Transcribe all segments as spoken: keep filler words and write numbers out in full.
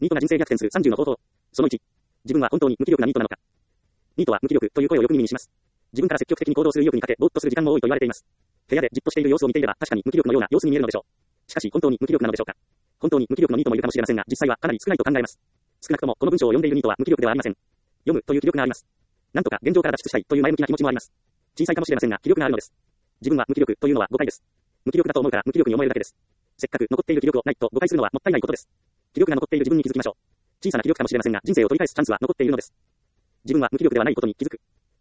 ニートが人生逆転するさんじゅうの方法。そのいち。自分は本当に無気力なニートなのか。ニートは無気力という声をよく耳にします。自分から積極的に行動する意欲に欠け、ぼーっとする時間も多いと言われています。部屋でじっとしている様子を見ていれば、確かに無気力のような様子に見えるのでしょう。しかし本当に無気力なのでしょうか。本当に無気力のニートもいるかもしれませんが、実際はかなり少ないと考えます。少なくともこの文章を読んでいるニートは無気力ではありません。読むという気力があります。なんとか現状から脱出したいという前向きな気持ちもあります。小さいかもしれませんが、気力があるのです。自分は無気力というのは誤解です。無気力だと思うから無気力に思えるだけです。せっかく残っている気力をないと誤解するのはもったいないことです。気力が残っている自分に気づきましょう。小さな気力かもしれませんが、人生を取り返すチャンスは残っているのです。自分は無気力ではないことに気づく。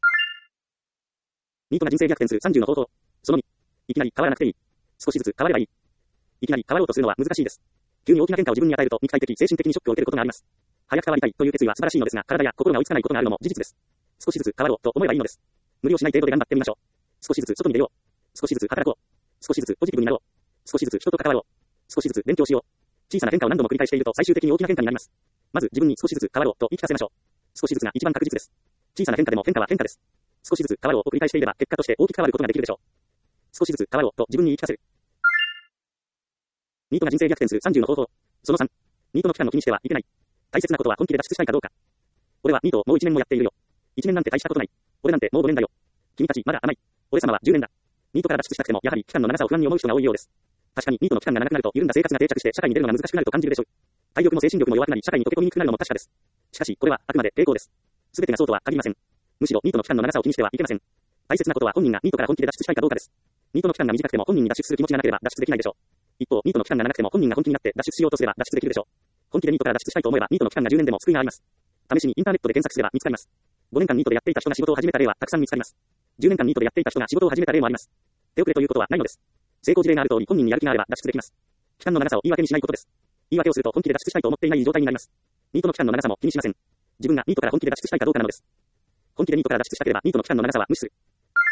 ニートが人生逆転するさんじゅうの方法。そのに。いきなり変わらなくていい。少しずつ変わればいい。いきなり変わろうとするのは難しいです。急に大きな変化を自分に与えると肉体的、精神的にショックを受けることがあります。早く変わりたいという決意は素晴らしいのですが、体や心が追いつかないことがあるのも事実です。少しずつ変わろうと思えばいいのです。無理をしない程度で頑張ってみましょう。少しずつ外に出よう。少しずつ働こう。少しずつポジティブになろう。少しずつ人と関わろう。少しずつ勉強しよう。小さな変化を何度も繰り返していると最終的に大きな変化になります。まず自分に少しずつ変わろうと言い聞かせましょう。少しずつが一番確実です。小さな変化でも変化は変化です。少しずつ変わろうと繰り返していれば結果として大きく変わることができるでしょう。少しずつ変わろうと自分に言い聞かせる。ニートが人生逆転するさんじゅうの方法。そのさん。ニートの期間を気にしてはいけない。大切なことは本気で脱出したいかどうか。俺はニートをもういちねんもやっているよ。いちねんなんて大したことない。俺なんてもうごねんだよ。君たちまだ甘い。俺様はじゅうねんだ。ニートから脱出したくてもやはり期間の長さを不安に思う人が多いようです。確かにニートの期間が長くなると緩んだ生活が定着して社会に出るのが難しくなると感じるでしょう。体力も精神力も弱くなり社会に溶け込みにくくなるのも確かです。しかしこれはあくまで傾向です。すべてがそうとは限りません。むしろニートの期間の長さを気にしてはいけません。大切なことは本人がニートから本気で脱出したいかどうかです。ニートの期間が短くても本人に脱出する気持ちがなければ脱出できないでしょう。一方、ニートの期間が長くても本人が本気になって脱出しようとすれば脱出できるでしょう。本気でニートから脱出したいと思えばニートの期間がじゅうねんでも救いがあります。試しにインターネットで検索すれば見つかります。ごねんかんニートでやっていた人が仕事を始めた例はたくさん見つかります。じゅうねんかんニートでやっていた人が仕事を始めた例もあります。手遅れということはないのです。成功事例がある通り本人にやる気があれば脱出できます。期間の長さを言い訳にしないことです。言い訳をすると本気で脱出したいと思っていない状態になります。ニートの期間の長さも気にしません。自分がニートから本気で脱出したいかどうかなのです。本気でニートから脱出したければニートの期間の長さは無視する。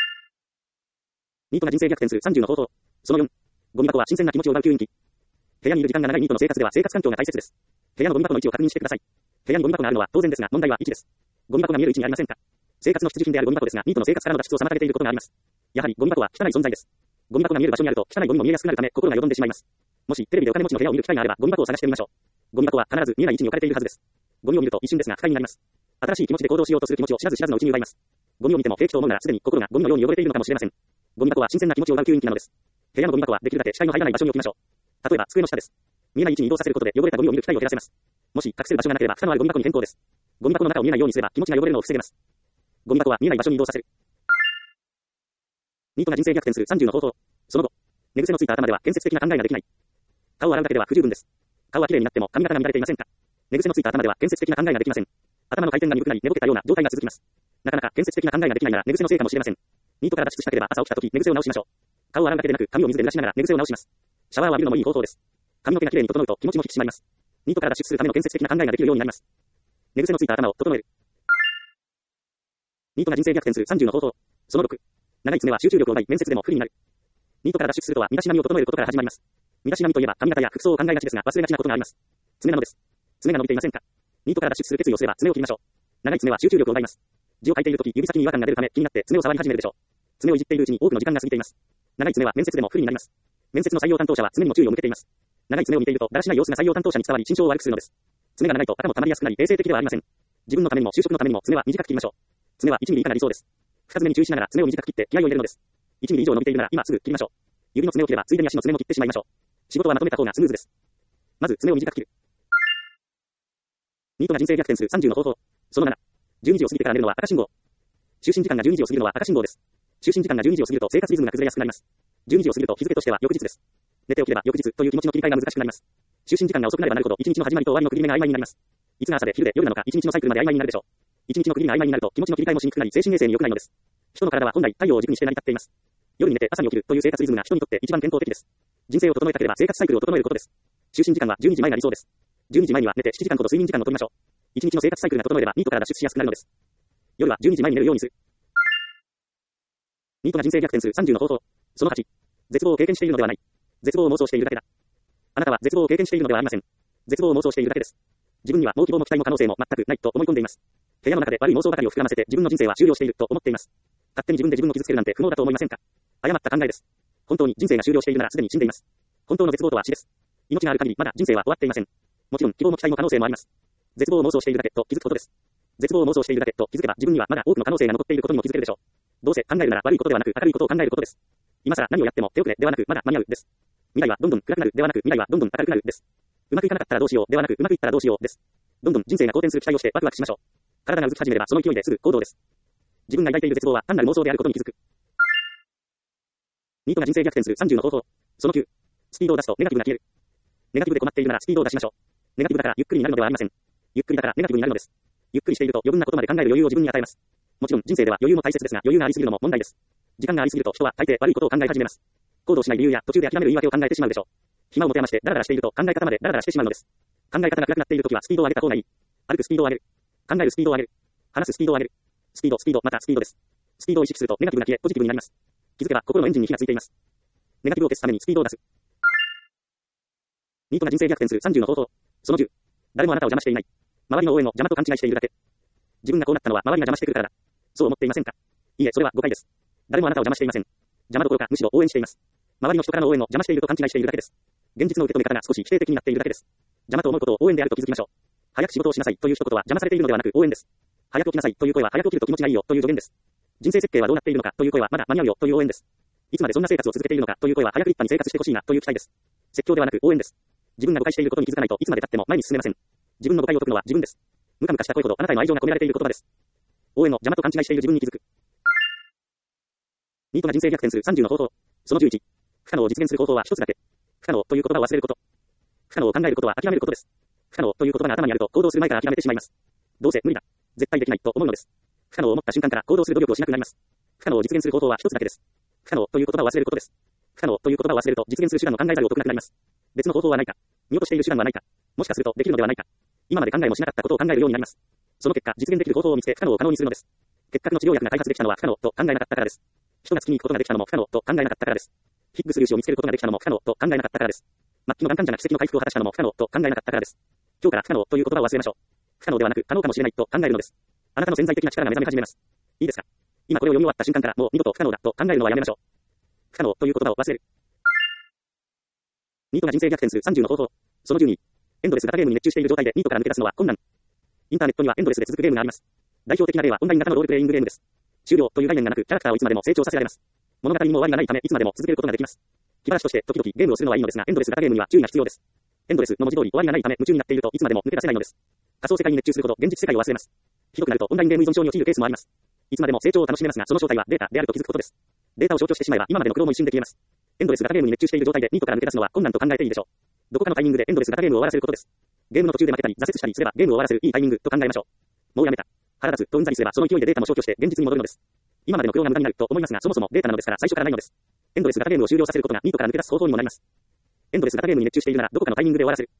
ニートが人生逆転するさんじゅうの方法。そのよん。ゴミ箱は新鮮な気持ちを奪う吸引機。部屋にいる時間が長いニートの生活では生活環境が大切です。部屋のゴミ箱の位置を確認してください。部屋にゴミ箱があるのは当然ですが問題は位置です。ゴミ箱が見える位置にありませんか。生活の必需品であるゴミ箱ですがニートの生活からの脱出を妨げていることがあります。やはりゴミ箱は汚い存在です。ゴミ箱が見える場所にあると汚いゴミも見えやすくなるため心がよどんでしまいます。もしテレビでお金持ちの部屋を見る機会があればゴミ箱を探してみましょう。ゴミ箱は必ず見えない位置に置かれているはずです。ゴミを見ると一瞬ですが不快になります。新しい気持ちで行動しようとする気持ちを知らず知らずのうちに奪います。ゴミを見ても平気と思うならすでに心がゴミのように汚れているのかもしれません。ゴミ箱は新鮮な気持ちを奪う吸引機なのです。部屋のゴミ箱はできるだけ視界の入らない場所に置きましょう。例えば机の下です。見えない位置に移動させることで汚れたゴミを見る機会を減らせます。もし隠せる場所がなければ蓋のあるゴミ箱に変更です。ゴミ箱の中を見えないようにすれば気持ちが汚れるのを防げます。ゴミ箱は見えない場所に移動させる。ニートが人生逆転するさんじゅうの方法。その後、寝癖のついた頭では建設的な考えができない。顔を洗うだけでは不十分です。顔は綺麗になっても髪型が乱れていませんか。寝癖のついた頭では建設的な考えができません。頭の回転が鈍くなり寝ぼけたような状態が続きます。なかなか建設的な考えができないなら寝癖のせいかもしれません。ニートから脱出したければ朝起きた時寝癖を直しましょう。顔を洗うだけでなく髪を水で濡らしながら寝癖を直します。シャワーを浴びるのもいい方法です。髪の毛が綺麗に整うと気持ちも引き締まります。ニートから脱出するための建設的な考えができるようになります。寝癖のついた頭を整える。ニートが人生逆転するさんじゅうの方法。そのろく。長い爪は集中力を奪い面接でも不利になる。ニートから脱出するとは身だしなみを整えることから始まります。身だしなみといえば髪型や服装を考えがちですが忘れがちなことがあります。爪なのです。爪が伸びていませんか。ニートから脱出する決意をすれば爪を切りましょう。長い爪は集中力を奪います。字を書いているとき指先に違和感が出るため気になって爪を触り始めるでしょう。爪をいじっているうちに多くの時間が過ぎています。長い爪は面接でも不利になります。面接の採用担当者は常にも注意を向けています。長い爪を見ているとだらしない様子が採用担当者に伝わり心象を悪くするのです。爪が長いと頭も溜まりやすくなり衛生的ではありません。自分のためにも就職のためにも爪は短く切りましょう。爪はいちミリ以下が理想です。深爪に注意しながら爪を短く切って気合を入れるのです。いちミリ以上伸びているなら今すぐ切りましょう。指の爪を切ればついでに足の爪も切ってしまいましょう。仕事はまとめた方がスムーズです。まず爪を短く切る。ニートが人生逆転するさんじゅうの方法。そのなな。じゅうにじを過ぎてから寝るのは赤信号。就寝時間がじゅうにじを過ぎるのは赤信号です。就寝時間がじゅうにじを過ぎると生活リズムが崩れやすくなります。じゅうにじを過ぎると日付としては翌日です。寝て起きれば翌日という気持ちの切り替えが難しくなります。就寝時間が遅くなればなるほど一日の始まりと終わりの区切り目が曖昧になります。いつが朝で昼で夜なのか一日のサイクルまで曖昧になるでしょう。一日の区切りが曖昧になると気持ちの切り替えもしにくくなり精神衛生に良くないのです。人の体は本来太陽を軸にして成り立っています。夜に寝て朝に起きるという生活リズムが人にとって一番健康的です。人生を整えたければ生活サイクルを整えることです。就寝時間はじゅうにじまえが理想です。じゅうにじまえには寝てしちじかんほど睡眠時間を取りましょう。一日の生活サイクルが整えればニートから脱出しやすくなるのです。夜はじゅうにじまえに寝るようにする。ニートが人生逆転するさんじゅうの方法。そのはち。絶望を経験しているのではない。絶望を妄想しているだけだ。あなたは絶望を経験しているのではありません。絶望を妄想しているだけです。自分にはもう希望も期待も可能性も全くないと思い込んでいます。部屋の中で悪い妄想ばかりを膨らませて自分の人生は終了していると思っています。勝手に自分で自分を傷つけるなんて不能だと思いませんか。誤った考えです。本当に人生が終了しているならすでに死んでいます。本当の絶望とは死です。命がある限りまだ人生は終わっていません。 もちろん、希望も期待も可能性もあります。絶望を妄想しているだけと気づくことです。絶望を妄想しているだけと気づけば自分にはまだ多くの可能性が残っていることにも気づけるでしょう。どうせ考えるなら悪いことではなく明るいことを考えることです。今更何をやっても手遅れではなくまだ間に合うです。未来はどんどん暗くなるではなく未来はどんどん明るくなるです。うまくいかなかったらどうしようではなくうまくいったらどうしようです。どんどん人生が好転する期待をしてワクワクしましょう。体が動き始めればその勢いですぐ行動です。自分が抱いている絶望は単なる妄想であることに気づく。ニートが人生逆転するさんじゅうの方法。そのきゅう。スピードを出すとネガティブが消える。ネガティブで困っているならスピードを出しましょう。ネガティブだからゆっくりになるのではありません。ゆっくりだからネガティブになるのです。ゆっくりしていると余分なことまで考える余裕を自分に与えます。もちろん人生では余裕も大切ですが余裕がありすぎるのも問題です。時間がありすぎると人は大抵悪いことを考え始めます。行動しない理由や途中で諦める言い訳を考えてしまうでしょう。暇を持て余してダラダラしていると考え方までダラダラしてしまうのです。考え方が暗くなっているときはスピードを上げた方がいい。歩くスピードを上げる。考えるスピードを上げる。話すスピードを上げる。スピード、スピード、またスピードです。スピードを意識するとネガティブが消えポジティブになります。気づけば心のエンジンに火がついています。ネガティブを消すためにスピードを出す。ニートが人生逆転するさんじゅうの方法。そのじゅう。誰もあなたを邪魔していない。周りの応援を邪魔と勘違いしているだけ。自分がこうなったのは周りが邪魔してくるからだ。そう思っていませんか？いいえ、それは誤解です。誰もあなたを邪魔していません。邪魔どころかむしろ応援しています。周りの人からの応援を邪魔していると勘違いしているだけです。現実の受け止め方が少し否定的になっているだけです。邪魔と思うことを応援であると気づきましょう。早く仕事をしなさいという一言は邪魔されているのではなく応援です。早く起きなさいという声は早く起きると気持ちがいいよという助言です。人生設計はどうなっているのかという声はまだ間に合うよという応援です。いつまでそんな生活を続けているのかという声は早く立派に生活してほしいなという期待です。説教ではなく応援です。自分が誤解していることに気づかないといつまで経っても前に進めません。自分の誤解を解くのは自分です。ムカムカした声ほどあなたへの愛情が込められている言葉です。応援の邪魔と勘違いしている自分に気づく。ニートが人生逆転するさんじゅうの方法。そのじゅういち。不可能を実現する方法は一つだけ。不可能という言葉を忘れること。不可能を考えることは諦めることです。不可能という言葉が頭にあると行動する前から諦めてしまいます。どうせ無理だ。絶対できないと思うのです。不可能を思った瞬間から行動する努力をしなくなります。不可能を実現する方法は一つだけです。不可能という言葉を忘れることです。不可能という言葉を忘れると実現する手段の考えざるを得なくなります。別の方法はないか。見落としている手段はないか。もしかするとできるのではないか。今まで考えもしなかったことを考えるようになります。その結果、実現できる方法を見つけ不可能を可能にするのです。結核の治療薬が開発できたのは不可能と考えなかったからです。人が月に行くことができたのも不可能と考えなかったからです。ヒッグス粒子を見つけることができたのも不可能と考えなかったからです。末期のがん患者が奇跡の回復を果たしたのも不可能と考えなかったからです。今日から不可能という言葉を忘れましょう。不可能ではなく可能かもしれないと考えるのです。あなたの潜在的な力が目覚め始めます。いいですか？今これを読み終わった瞬間からもう二度と不可能だと考えるのはやめましょう。不可能という言葉を忘れる。ニートが人生逆転するさんじゅうの方法。そのじゅうに。エンドレス型ゲームに熱中している状態でニートから抜け出すのは困難。インターネットにはエンドレスで続くゲームがあります。代表的な例はオンライン型のロールプレイングゲームです。終了という概念がなくキャラクターをいつまでも成長させられます。物語にも終わりがないためいつまでも続けることができます。気晴らしとして時々ゲームをするのはいいのですがエンドレス型ゲームには注意が必要です。エンドレスの文字通り終わりがないため夢中になっているといつまでも抜け出せないのです。仮想世界に熱中するほど現実世界を忘れます。ひどくなるとオンラインゲーム依存症に陥るケースもあります。いつまでも成長を楽しめますがその正体はデータであると気づくことです。データを消去してしまえば今までの苦労も一瞬で消えます。エンドレス型ゲームに熱中している状態でニートから抜け出すのは困難と考えていいでしょう。どこかのタイミングでエンドレス型ゲームを終わらせることです。ゲームの途中で負けたり挫折したりすればゲームを終わらせるいいタイミングと考えましょう。もうやめた。腹立つとうんざりすればその勢いでデータも消去して現実に戻るのです。今までの苦労が無駄になると思いますがそもそもデータなのですから最初からないのです。エンドレス型ゲームを終了させることがニートから抜け出す方法にもなります。エンドレス型ゲームに熱中しているならどこかのタイミングで終わらせる。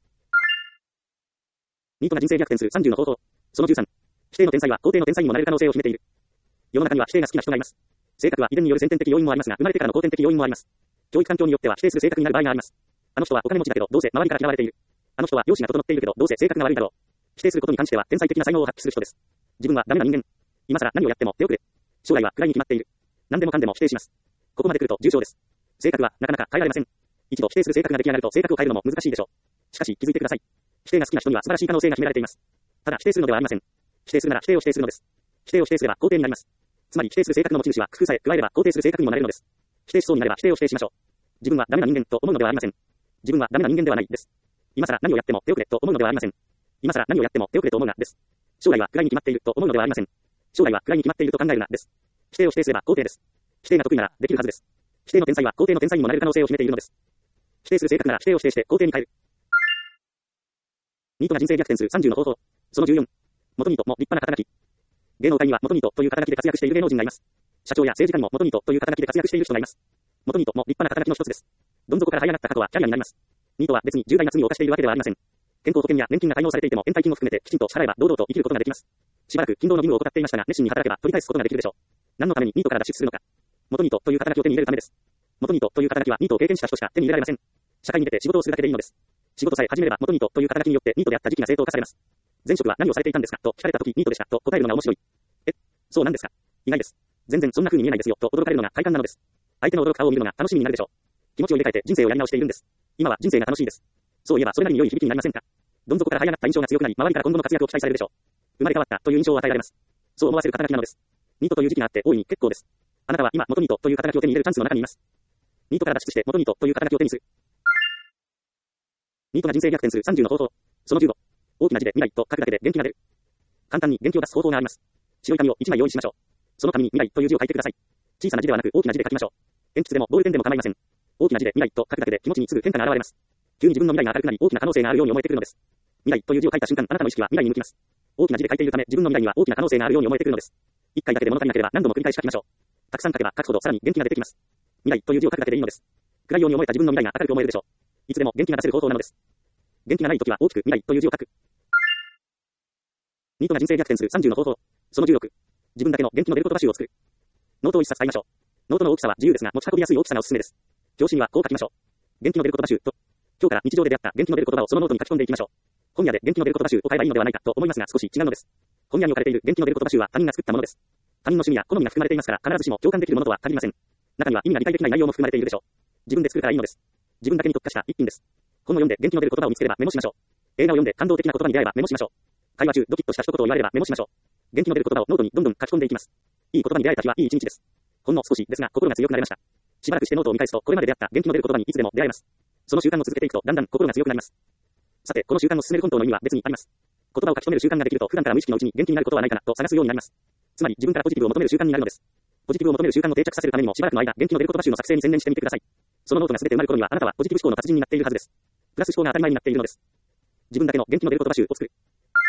ニートが人生逆転するさんじゅうの方法。そのじゅうさん。否定の天才は肯定の天才にもなれる可能性を秘めている。世の中には否定が好きな人がいます。性格は遺伝による先天的要因もありますが生まれてからの後天的要因もあります。教育環境によっては否定する性格になる場合があります。あの人はお金持ちだけどどうせ周りから嫌われている。あの人は容姿が整っているけどどうせ性格が悪いだろう。否定することに関しては天才的な才能を発揮する人です。自分はダメな人間。今更何をやっても手遅れ。将来は暗いに決まっている。何でもかんでも否定します。ここまで来ると重症です。性格はなかなか変えられません。一度否定する性格が出来上がると性格を変えるのも難しいでしょう。しかし気づいてください。否定が好きな人には素晴らしい可能性が秘められています。ただ否定するのではありません。否定するなら否定を否定するのです。否定を否定すれば肯定になります。つまり否定する性格の持ち主は工夫さえ加えれば肯定する性格にもなれるのです。否定しそうになれば否定を否定しましょう。自分はダメな人間と思うのではありません。自分はダメな人間ではないです。今更何をやっても手遅れと思うのではありません。今更何をやっても手遅れと思うなです。将来は暗いに決まっていると思うのではありません。将来は暗いに決まっていると考えるなです。否定を否定すれば肯定です。否定が得意ならできるはずです。否定の天才は肯定の天才にもなれる可能性を秘めているのです。否定する性格なら否定を否定して肯定に変える。ニートが人生逆転するさんじゅうの方法。そのじゅうよん。元ニートも立派な肩書き。芸能界には元ニートという肩書きで活躍している芸能人がいます。社長や政治家にも元ニートという肩書きで活躍している人がいます。元ニートも立派な肩書きの一つです。どん底から這い上がった過去はキャリアになります。ニートは別に重大な罪を犯しているわけではありません。健康保険や年金が滞納されていても延滞金を含めてきちんと支払えば堂々と生きることができます。しばらく勤労の義務を怠っていましたが熱心に働けば取り返すことができるでしょう。何のためにニートから脱出するのか。元ニートという肩書きを手に入れるためです。元ニートという肩書きはニートを経験した人しか手に入れられません。社会に出て仕事をするだけでいいのです。仕事さえ始めれば元ニートという肩書きによってニートであった時期が正当化されます。前職は何をされていたんですかと聞かれた時ニートでしたと答えるのが面白い。え、そうなんですか。意外です。全然そんな風に見えないですよと驚かれるのが快感なのです。相手の驚く顔を見るのが楽しみになるでしょう。気持ちを入れ替えて人生をやり直しているんです。今は人生が楽しいです。そういえばそれなりに良い響きになりませんか。 どん底から這い上がった印象が強くなり、周りから今後の活躍を期待されるでしょう。生まれ変わったという印象を与えられます。そう思わせる肩書きなのです。ニートという時期があって大いに結構です。あなたは今、元ニートという肩書きを手に入れるチャンスの中にいます。ニートから脱出して元ニートという肩書きを手にする。ニートが人生逆転するさんじゅうの方法。そのじゅうご。大きな字で未来と書くだけで元気が出る。簡単に元気を出す方法があります。白い紙をいちまい用意しましょう。その紙に未来という字を書いてください。小さな字ではなく大きな字で書きましょう。鉛筆でもボールペンでも構いません。大きな字で未来と書くだけで気持ちにすぐ変化が現れます。急に自分の未来が明るくなり大きな可能性があるように思えてくるのです。未来という字を書いた瞬間、あなたの意識は未来に向きます。大きな字で書いているため、自分の未来には大きな可能性があるように思えてくるのです。一回だけで物足りなければ何度も繰り返し書きましょう。たくさん書けば書くほどさらに元気が出てきます。未来という字を書くだけでいいのです。暗いように思えた自分の未来が明るく思えるでしょう。いつでも元気が出せる方法なのです。元気がないときは大きく未来という字を書く。ニートが人生逆転するさんじゅうの方法。そのじゅうろく。自分だけの元気の出る言葉集を作る。ノートを一冊買いましょう。ノートの大きさは自由ですが、持ち運びやすい大きさがおすすめです。表紙にはこう書きましょう。元気の出る言葉集と、今日から日常で出会った元気の出る言葉をそのノートに書き込んでいきましょう。本屋で元気の出る言葉集を買えばいいのではないかと思いますが少し違うのです。本屋に置かれている元気の出る言葉集は他人が作ったものです。他人の趣味や好みが含まれていますから必ずしも共感できるものとは限りません。中には意味が理解できない内容も含まれているでしょう。自分で作るからいいのです。自分だけに特化した一品です。本を読んで元気の出る言葉を見つければメモしましょう。映画を読んで感動的な言葉に出会えばメモしましょう。会話中ドキッとした一言を言われればメモしましょう。元気の出る言葉をノートにどんどん書き込んでいきます。いい言葉に出会えた日はいい一日です。ほんの少しですが心が強くなれました。しばらくしてノートを見返すとこれまで出会った元気の出る言葉にいつでも出会えます。その習慣を続けていくとだんだん心が強くなります。さて、この習慣を進める本当の意味は別にあります。言葉を書き留める習慣ができると普段から無意識のうちに元気になることはないかなと探すようになります。つまり自分からポジティブを求める習慣になるのです。ポジティブを求める習慣を定着させるためにもしばらくの間元気の出る言葉集の作成に専念してみてください。そのノートが全て埋まる頃にはあなたはポジティブ思考の達人になっているはずです。プラス思考が当たり前になっているのです。自分だけの元気の出る言葉集を作る。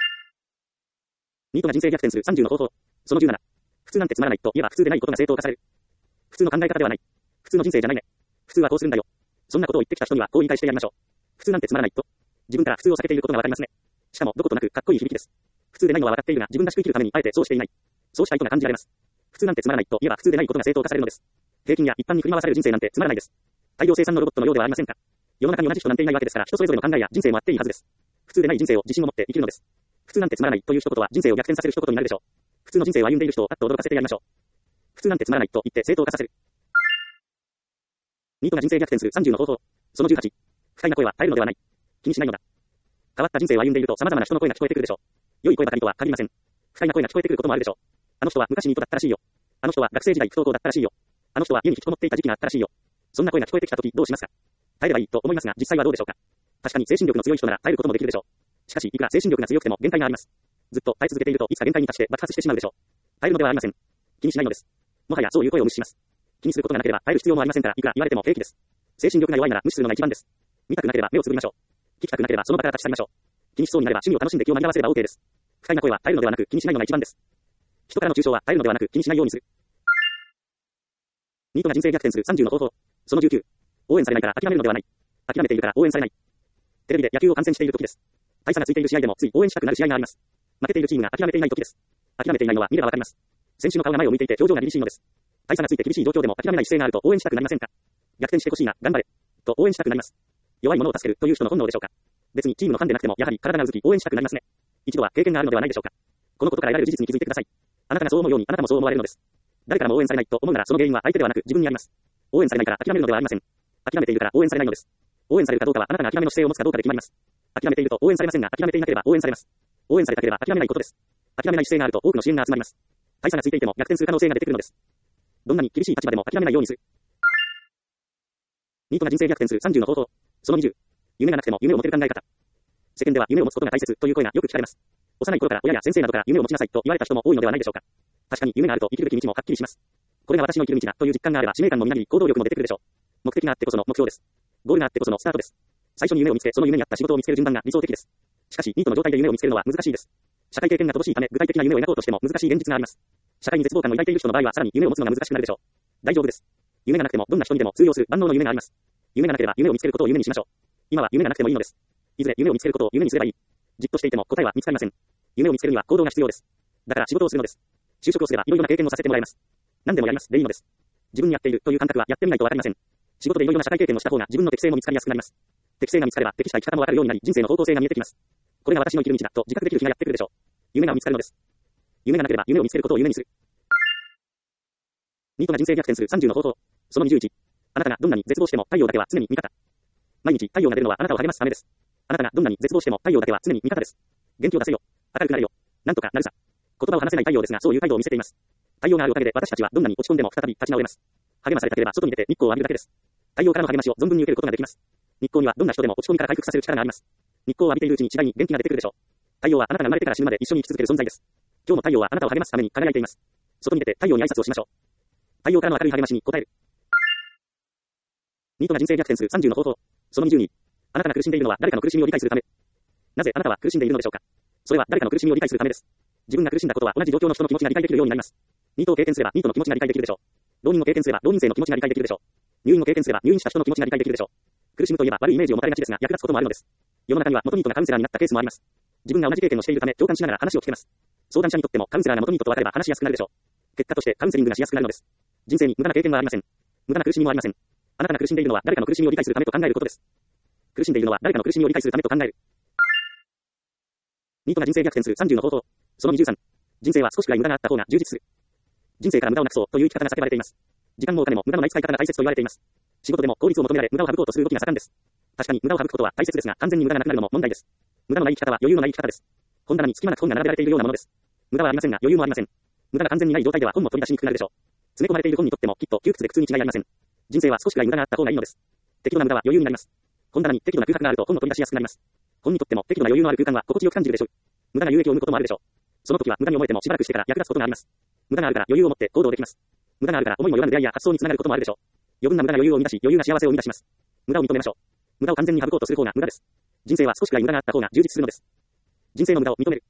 ニートが人生逆転するさんじゅうの方法。そのじゅうなな。普通なんてつまらないと言えば普通でないことが正当化される。普通の考え方ではない。普通の人生じゃないね。普通はこうするんだよ。そんなことを言ってきた人にはこう言い返してやりましょう。普通なんてつまらないと。自分から普通を避けていることがわかりますね。しかもどことなくかっこいい響きです。普通でないのは分かっているが自分らしく生きるためにあえてそうしていない。そうした意図が感じられます。普通なんてつまらないと言えば普通でないことが正当化されるのです。平均や一般に振り回される人生なんてつまらないです。大量生産のロボットのようではありませんか。世の中に同じ人なんていないわけですから人それぞれの考えや人生もあっていいはずです。普通でない人生を自信を持って生きるのです。普通なんてつまらないという一言は人生を逆転させる一言になるでしょう。普通の人生を歩んでいる人をあっと驚かせてやりましょう。普通なんてつまらないと言って正当化させる。ニートが人生逆転するさんじゅうの方法。そのじゅうはち。不快な声は耐えるのではない。気にしないのだ。変わった人生を歩んでいると様々な人の声が聞こえてくるでしょう。良い声ばかりとは限りません。不快な声が聞こえてくることもあるでしょう。あの人は昔ニートだったらしいよ。あの人は学生時代不登校だったらしいよ。あの人は家に引きこもっていた時期があったらしいよ。そんな声が聞こえてきたときどうしますか。耐えればいいと思いますが実際はどうでしょうか。確かに精神力の強い人なら耐えることもできるでしょう。しかしいくら精神力が強くても限界があります。ずっと耐え続けているといつか限界に達して爆発してしまうでしょう。耐えるのではありません。気にしないのです。もはやそういう声を無視します。気にすることがなければ耐える必要もありませんからいくら言われても平気です。精神力が弱いなら無視するのが一番です。見たくなければ目をつぶりましょう。聞きたくなければその場から立ち去りましょう。気にしそうになれば趣味を楽しんで気を紛らわせれば OK です。不快な声は耐えるのではなく気にしないのが一番です。人からの中傷は耐えるのではなく気にしないようにする。ニートが人生逆転するさんじゅうの方法。そのじゅうきゅう。応援されないから諦めるのではない。諦めているから応援されない。テレビで野球を観戦している時です。大差がついている試合でもつい応援したくなる試合があります。負けているチームが諦めていない時です。諦めていないのは見ればわかります。選手の顔が前を向いていて表情が凛々しいのです。大差がついて厳しい状況でも諦めない姿勢があると応援したくなりませんか。逆転してほしいな、頑張れ。と応援したくなります。弱い者を助けるという人の本能でしょうか。別にチームのファンでなくてもやはり体がうずき応援したくなりますね。一度は経験があるのではないでしょうか。このことから得られる事実に気づいてください。あなたがそう思うようにあなたもそう思われるのです。誰からも応援されないと思うならその原因は相手ではなく自分にあります。応援されないから諦めるのではありません。諦めているから応援されないのです。応援されるかどうかはあなたが諦めの姿勢を持つかどうかで決まります。諦めていると応援されませんが諦めていなければ応援されます。応援されたければ諦めないことです。諦めない姿勢があると多くの支援が集まります。大差がついていても逆転する可能性が出てくるのです。どんなに厳しい立場でも諦めないようにする。ニートが人生逆転するさんじゅうの方法。そのにじゅう。夢がなくても夢を持てる考え方。世間では夢を持つことが大切という声がよく聞かれます。幼い頃から親や先生などから夢を持ちなさいと言われた人も多いのではないでしょうか。確かに夢があると生きるべき道もはっきりします。これが私の生きる道だという実感があれば使命感もみなぎり行動力も出てくるでしょう。目的があってこその目標です。ゴールがあってこそのスタートです。最初に夢を見つけその夢に合った仕事を見つける順番が理想的です。しかしニートの状態で夢を見つけるのは難しいです。社会経験が乏しいため具体的な夢を描こうとしても難しい現実があります。社会に絶望感を抱いている人の場合はさらに夢を持つのが難しくなるでしょう。大丈夫です。夢がなくてもどんな人にでも通用する万能の夢があります。夢がなければ夢を見つけることを夢にしましょう。今は夢がなくてもいいのです。いずれ夢を見つけることを夢にすればいい。じっとしていても答えは見つかりません。夢を見つけるには行動が必要です。だから仕事をするのです。就職をすればいろいろな経験をさせてもらえます。何でもやりますでいいのです。自分にやっているという感覚はやってみないとわかりません。仕事でいろいろな社会経験をした方が自分の適性も見つかりやすくなります。適性が見つかれば適した生き方もわかるようになり人生の方向性が見えてきます。これが私の生きる道だと自覚できる日がやってくるでしょう。夢が見つかるのです。夢がなければ夢を見つけることを夢にする。ニートが人生逆転するさんじゅうの方法。そのにじゅういち。あなたがどんなに絶望しても太陽だけは常に味方。毎日太陽が出るのはあなたを励ますためです。 あなたがどんなに絶望しても太陽だけは常に味方です。元気を出せよ。明るくなれよ。なんとかなるさ。言葉を話せない太陽ですが、そういう態度を見せています。太陽があるおかげで私たちはどんなに落ち込んでも再び立ち直れます。励まされたければ外に出て日光を浴びるだけです。太陽からの励ましを存分に受けることができます。日光にはどんな人でも落ち込みから回復させる力があります。日光を浴びているうちに次第に元気が出てくるでしょう。太陽はあなたが生まれてから死ぬまで一緒に生き続ける存在です。今日も太陽はあなたを励ますために輝いています。外に出て太陽に挨拶をしましょう。太陽からの明るい励ましに応える。ニートが人生逆転するさんじゅうの方法。そのにじゅうに。あなたが苦しんでいるのは誰かの苦しみを理解するため。なぜあなたは苦しんでいるのでしょうか。それは誰かの苦しみを理解するためです。自分が苦しんだことは同じ状況の人の気持ちが理解できるようになります。ニートを経験すればニートの気持ちが理解できるでしょう。浪人を経験すれば浪人生の気持ちが理解できるでしょう。入院を経験すれば入院した人の気持ちが理解できるでしょう。苦しむといえば悪いイメージを持たれがちですが役立つこともあるのです。世の中には元ニートがカウンセラーになったケースもあります。自分が同じ経験をしているため共感しながら話を聞けます。相談者にとってもカウンセラーが元ニートと分かれば話しやすくなるでしょう。結果としてカウンセリングがしやすくなるのです。人生に無駄な経験はありません。無駄な苦しみもありません。あなたが苦しんでいるのは誰かの苦しみを理解するためと考えることです。苦しんでいるのは誰かの苦しみを理解するためと考える。ニートが人生逆転するさんじゅうの方法。そのにじゅうさん。人生は少しくらい無駄があった方が充実する。人生から無駄をなくそうという生き方が叫ばれています。時間もお金も無駄のない使い方が大切と言われています。仕事でも効率を求められ無駄を省こうとする動きが盛んです。確かに無駄を省くことは大切ですが完全に無駄がなくなるのも問題です。無駄のない生き方は余裕のない生き方です。本棚に隙間なく本が並べられているようなものです。無駄はありませんが余裕もありません。無駄が完全にない状態では本も取り出しにくくなるでしょう。詰め込まれている本にとってもきっと窮屈で苦痛に違いありません。人生は少しくらい無駄があった方がいいのです。適度な無駄は余裕になります。本棚に適度な空白があると本を取り出しやすくなります。本にとっても適度な余裕のある空間は心地よく感じるでしょう。無駄な有益を生むこともあるでしょう。その時は無駄に思えてもしばらくしてから役立つことがあります。無駄があるから余裕を持って行動できます。無駄があるから思いもよらぬ出会いや発想につながることもあるでしょう。余分な無駄が余裕を生み出し、余裕が幸せを生み出します。無駄を認めましょう。無駄を完全に省こうとする方が無駄です。人生は少しくらい無駄があった方が充実するのです。人生の無駄を認める。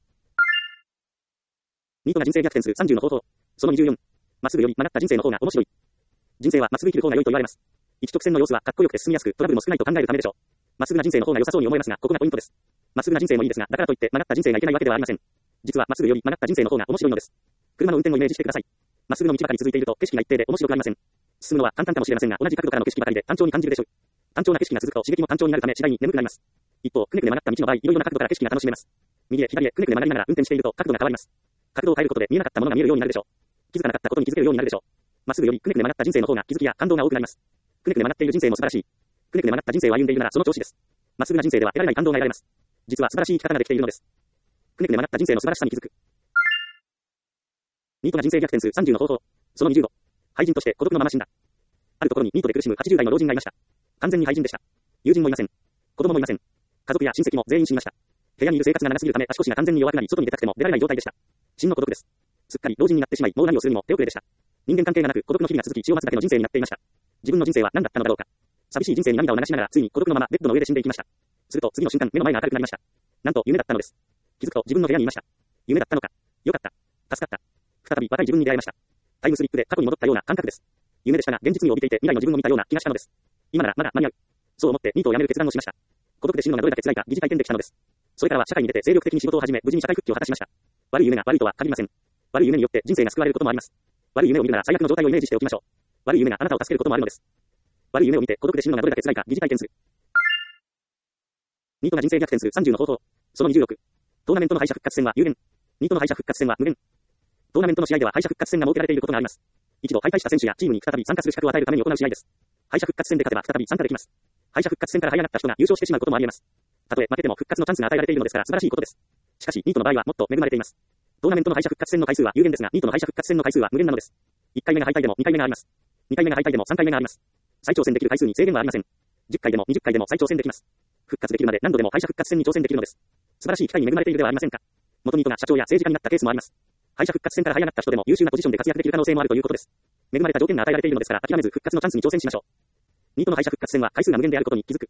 ニートが人生逆転するさんじゅうの方法。そのにじゅうよん。まっすぐより曲がった人生の方が面白い。人生はまっすぐ生きる方が良いと言われます。一直線の様子はかっこよくて進みやすくトラブルも少ないと考えるためでしょう。まっすぐな人生の方が良さそうに思えますが、ここがポイントです。まっすぐな人生もいいですが、だからといって曲がった人生がいけないわけではありません。実はまっすぐより曲がった人生の方が面白いのです。車の運転をイメージしてください。まっすぐの道ばかり続いていると景色が一定で面白くありません。進むのは簡単かもしれませんが、同じ角度からの景色ばかりで単調に感じるでしょう。単調な景色が続くと刺激も単調になるため次第に眠くなります。一方、くねくね曲がった道の場合、いろいろな角度から景色が楽しめます。右へ左へくねくね曲がりながら運転していると角度が変わります。角度を変えることで見えなかったものが見えるようになるでしょう。気づかなかったことに気づけるようになるでしょう。まっすぐよりくねくね曲がった人生の方が気づきや感動が多くなります。くねくね曲がっている人生も素晴らしい。くねくね曲がった人生を歩んでいるならその調子です。まっすぐな人生では得られない感動が得られます。実は素晴らしい生き方ができているのです。くねくね曲がった人生の素晴らしさに気づく。ニートが人生逆転するさんじゅうの方法。そのにじゅうご。廃人として孤独のまま死んだ。あるところにニートで苦しむはちじゅう代の老人がいました。完全に廃人でした。友人もいません。子供もいません。家族や親戚も全員死にました。部屋にいる生活が長すぎるため足腰が完全に弱くなり外に出たくても出られない状態でした。真の孤独です。すっかり老人になってしまいもう何をするにも手遅れでした。人間関係がなく孤独の日々が続き血を待つだけの人生になっていました。自分の人生は何だったのだろうか。寂しい人生に涙を流しながらついに孤独のままベッドの上で死んでいきました。すると次の瞬間目の前が明るくなりました。なんと夢だったのです。気づくと自分の部屋にいました。夢だったのか。よかった。助かった。再び若い自分に出会いました。タイムスリップで過去に戻ったような感覚です。夢でしたが現実味を帯びていて未来の自分を見たような気がしたのです。今ならまだ間に合う。そう思ってニートを辞める決断をしました。孤独で死ぬのがどれだけ辛いか疑似体験できたのです。それからは社会に出て精力的に仕事を始め無事に社会復帰を果たしました。悪い夢が悪いとは限りません。悪い夢によって人生が救われることもあります。悪い夢を見るなら最悪の状態をイメージしておきましょう。悪い夢があなたを助けることもあるのです。悪い夢を見て孤独で死ぬのがどれだけ辛いか疑似体験する。ニートが人生逆転するさんじゅうの方法。そのにじゅうろく。トーナメントの敗者復活戦は有限。ニートの敗者復活戦は無限。トーナメントの試合では敗者復活戦が設けられていることがあります。一度敗退した選手やチームに再び参加する資格を与えるために行う試合です。敗者復活戦で勝てば再び参加できます。敗者復活戦から這い上がった人が優勝してしまうこともあり得ます。たとえ負けても復活のチャンスが与えられているのですから素晴らしいことです。しかしニートの場合はもっと恵まれています。トーナメントの敗者復活戦の回数は有限ですが、ニートの敗者復活戦の回数は無限なのです。いっかいめが敗退でもにかいめがあります。にかいめが敗退でもさんかいめがあります。再挑戦できる回数に制限はありません。じゅっかいでもにじゅっかいでも再挑戦できます。復活できるまで何度でも敗者復活戦に挑戦できるのです。素晴らしい機会に恵まれているではありませんか。元ニートが社長や政治家になったケースもあります。敗者復活戦から這い上がった人でも優秀なポジションで活躍できる可能性もあるということです。恵まれた条件が与えられているのですから諦めず復活のチャンスに挑戦しましょう。ニートの敗者復活戦は回数が無限であることに気づく。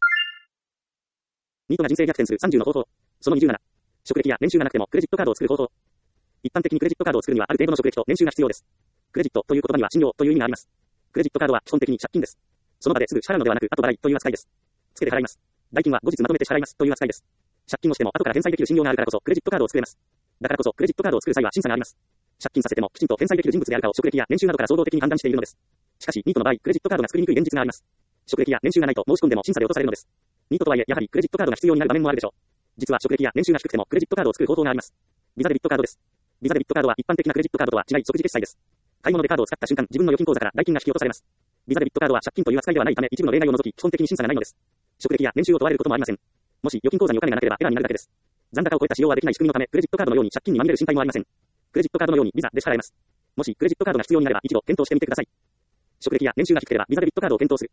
ニートが人生逆転するさんじゅうの方法。そのにじゅうなな。職歴や年収がなくてもクレジットカードを作る方法。一般的にクレジットカードを作るにはある程度の職歴と年収が必要です。クレジットという言葉には信用という意味があります。クレジットカードは基本的に借金です。その場ですぐ支払うのではなく後払いという扱いです。つけて払います。代金は後日まとめて支払いますという扱いです。借金をしても後から返済できる信用があるからこそクレジットカードを作れます。だからこそクレジットカードを作る際は審査があります。借金させてもきちんと返済できる人物であるかを職歴や年収などから総合的に判断しているのです。しかしニートの場合クレジットカードが作りにくい現実があります。職歴や年収がないと申し込んでも審査で落とされるのです。ニートとはいえやはりクレジットカードが必要になる場面もあるでしょう。実は職歴や年収が低くてもクレジットカードを作る方法があります。ビザデビットカードです。ビザデビットカードは一般的なクレジットカードとは違い即時決済です。買い物でカードを使った瞬間自分の預金口座から代金が引き落とされます。ビザデビットカードは借金という扱いではないため一部の例外を除き基本的に審査がないのです。職歴や年収を問われることもありません。 もし預金口座にお金がなければエラーになるだけです。残高を超えた使用はできない仕組みのため、クレジットカードのように借金にまみれる心配もありません。クレジットカードのようにビザで支払えます。もしクレジットカードが必要になれば一度検討してみてください。職歴や年収が低ければビザデビットカードを検討する。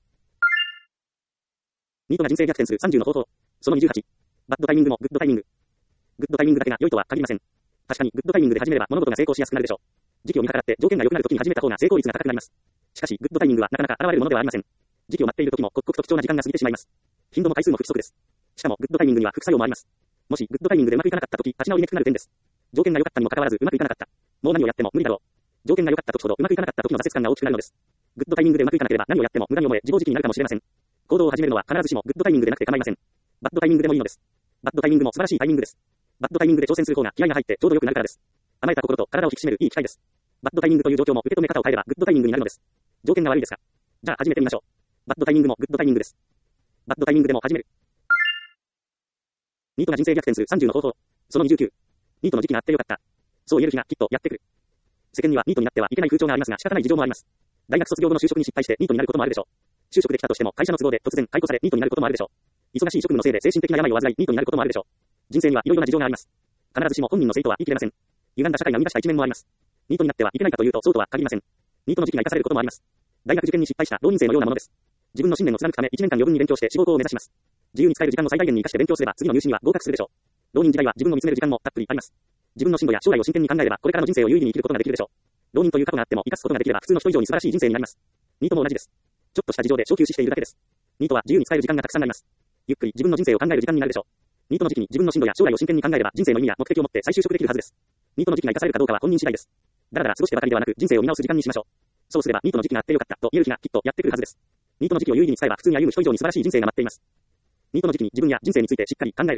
ニートが人生逆転するさんじゅうの方法。そのにじゅうはち。バッドタイミングもグッドタイミング。グッドタイミングだけが良いとは限りません。確かにグッドタイミングで始めれば物事が成功しやすくなるでしょう。時期を見計らって条件が良くなる時に始めた方が成功率が高くなります。しかしグッドタイミングはなかなか現れるものではありません。時期を待っている時も刻々と貴重な時間が過ぎてしまいます。頻度も回数も不規則です。しかもグッドタイミングには副作用もあります。もしグッドタイミングでうまくいかなかった時、立ち直りにくくなる点です。条件が良かったにもかかわらずうまくいかなかった。もう何をやっても無理だろう。条件が良かった時ほどうまくいかなかった時の挫折感が大きくなるのです。グッドタイミングでうまくいかなければ何をやっても無駄に思え自暴自棄になるかもしれません。行動を始めるのは必ずしもグッドタイミングでなくて構いません。バッドタイミングでもいいのです。バッドタイミングも素晴らしいタイミングです。バッドタイミングで挑戦する方が気合が入ってちょうど良くなるからです。甘えた心と体を引き締めるいい機会です。バッドタイミングという状況も受け止め方を変えればグッドタイミングになるのです。条件が悪いですか？じゃあ始めてみましょう。バッドタイミングもグッドタイミングです。バッドタイミングでも始める。ニートが人生逆転するさんじゅうの方法。そのにじゅうきゅう。ニートの時期があってよかった。そう言える日がきっとやってくる。世間にはニートになってはいけない風潮がありますが仕方ない事情もあります。大学卒業後の就職に失敗してニートになることもあるでしょう。就職できたとしても会社の都合で突然解雇されニートになることもあるでしょう。忙しい職務のせいで精神的な病を患いニートになることもあるでしょう。人生にはいろいろな事情があります。必ずしも本人のせいとは言い切れません。歪んだ社会が生み出した一面もあります。ニートになってはいけないかというとそうとは限りません。ニートの時期が生かされることもあります。大学受験に失敗した浪人生のようなものです。自分の信念を貫くためいちねんかん余分に勉強して志望校を目指します。自由に使える時間の最大限に生かして勉強すれば次の入試には合格するでしょう。浪人時代は自分を見つめる時間もたっぷりあります。自分の進路や将来を真剣に考えればこれからの人生を有意義に生きることができるでしょう。浪人という過去があっても生かすことができれば普通の人以上に素晴らしい人生になります。ニートも同じです。ちょっとした事情で小休止しているだけです。ニートは自由に使える時間がたくさんあります。ゆっくり自分の人生を考える時間になるでしょう。ニートの時期に自分の進路や将来を真剣に考えれば人生の意味や目的を持って再就職できるはずです。ニートの時期が生かされるかどうかは本人次第です。だらだら過ごしてばかりではなく人生を見直す時間にしましょう。そうすればニートの時期があってよかったと言える日がきっとやってくるはずです。ニートの時期を有意義に使えば普通に歩む人以上に素晴らしい人生が待っています。ニートの時期に自分や人生についてしっかり考える。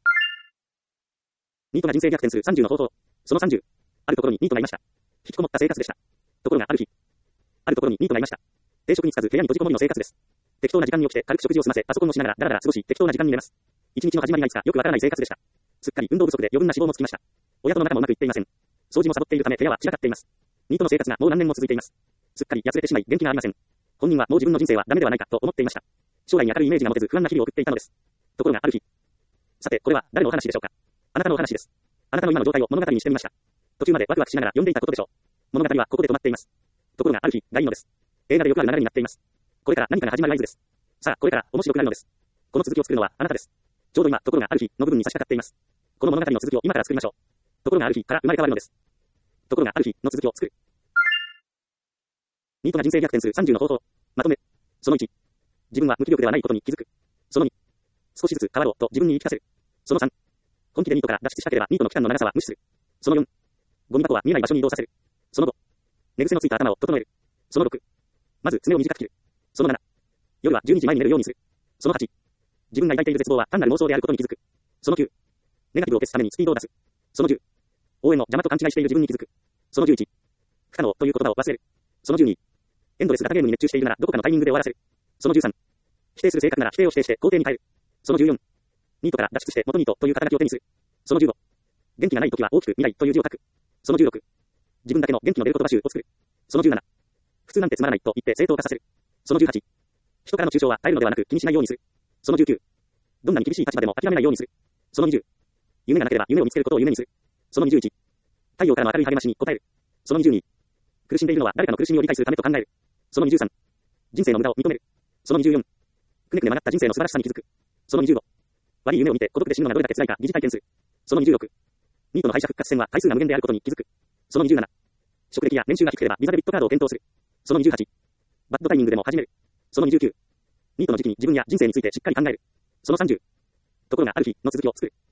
ニートが人生逆転するさんじゅうの方法。そのさんじゅう。あるところにニートがいました。引きこもった生活でした。ところがある日、あるところにニートがいました。定職に就かず部屋に閉じこもりの生活です。適当な時間に起きて軽く食事を済ませパソコンをしながらだらだら過ごし適当な時間に寝ます。一日の始まりがいつかよくわからない生活でした。すっかり運動不足で余分な脂肪もつきました。親との仲もうまくいっていません。掃除もサボっているため部屋は散らかっています。ニートの生活がもう何年も続いています。すっかりやつれてしまい元気がありません。本人はもう自分の人生はダメではないかと思っていました。将来に明るいイメージが持てず不安な日々を送っていたのです。ところがある日。さてこれは誰のお話でしょうか。あなたのお話です。あなたの今の状態を物語にしてみました。途中までワクワクしながら読んでいたことでしょう。物語はここで止まっています。ところがある日がいいのです。映画でよくある流れになっています。これから何かが始まる合図です。さあこれから面白くなるのです。この続きを作るのはあなたです。ちょうど今ところがある日の部分に差し掛かっています。この物語の続きを今から作りましょう。ところがある日から生まれ変わるのです。ところがある日の続きを作る。ニートが人生逆転するさんじゅうの方法。まとめ。そのいち。自分は無気力ではないことに気づく。そのに。少しずつ変わろうと自分に言い聞かせる。そのさん。本気でニートから脱出したければニートの期間の長さは無視する。そのよん。ゴミ箱は見えない場所に移動させる。そのご。寝癖のついた頭を整える。そのろく。まず爪を短く切る。そのなな。夜はじゅうにじまえに寝るようにする。そのはち。自分が抱いている絶望は単なる妄想であることに気づく。そのきゅう。ネガティブを消すためにスピードを出す。そのじゅう。応援の邪魔と勘違いしている自分に気づく。そのじゅういち。不可能という言葉を忘れる。そのじゅうに。エンドレス型ゲームに熱中しているならどこかのタイミングで終わらせる。そのじゅうさん。否定する性格なら否定を否定して肯定に変える。そのじゅうよん。ニートから脱出して元ニートという肩書きを手にする。そのじゅうご。元気がない時は大きく未来という字を書く。そのじゅうろく。自分だけの元気の出る言葉集を作る。そのじゅうなな。普通なんてつまらないと言って正当化させる。そのじゅうはち。人からの中傷は耐えるのではなく気にしないようにする。そのじゅうきゅう。どんなに厳しい立場でも諦めないようにする。そのにじゅう。夢がなければ夢を見つけることを夢にする。そのにじゅういち。太陽からの明るい励ましに応える。そのにじゅうに。苦しんでいるのは誰かの苦しみを理解するためと考える。そのにじゅうさん。人生の無駄を認める。そのにじゅうよん。くねくね曲がった人生の素晴らしさに気づく。そのにじゅうご。悪い夢を見て孤独で死ぬのがどれだけ辛いか疑似体験する。そのにじゅうろく。ニートの敗者復活戦は回数が無限であることに気づく。そのにじゅうなな。職歴や年収が低ければビザデビットカードを検討する。そのにじゅうはち。バッドタイミングでも始める。そのにじゅうきゅう。ニートの時期に自分や人生についてしっかり考える。そのさんじゅう。ところがある日の続きを作る。